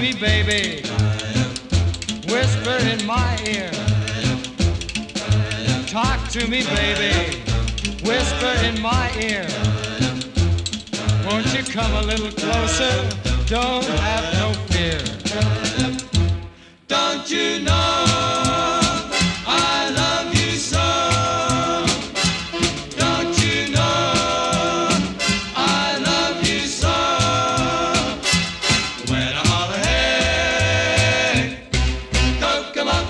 me, baby. Whisper in my ear. Talk to me, baby. Whisper in my ear. Won't you come a little closer? Don't have no fear. Don't you know I love you so? Don't you know I love you so? When I holler, hey, Kokomo.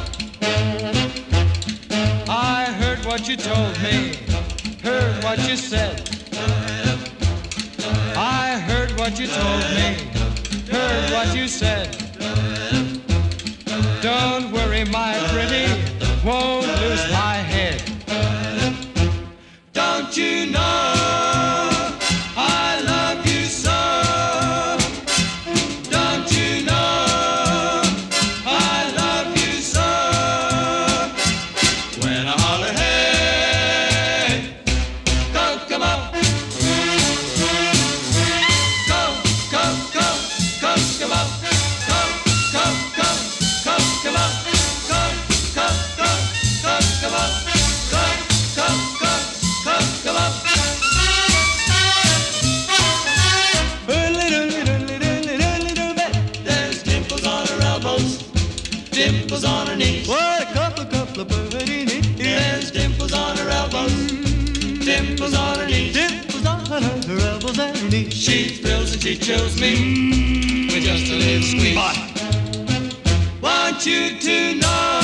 I heard what you told me, heard what you said. I heard what you told me, heard what you said. Don't worry, my pretty, won't lose my head. Don't you know I love you so? Don't you know I love you so? When I holler, hey, Kokomo. Dimples on her knees. What a couple of pretty knees. There's dimples on her elbows. Dimples on her knees. Dimples on her elbows and her knees. She thrills and she chills me with just a little squeeze. Want you to know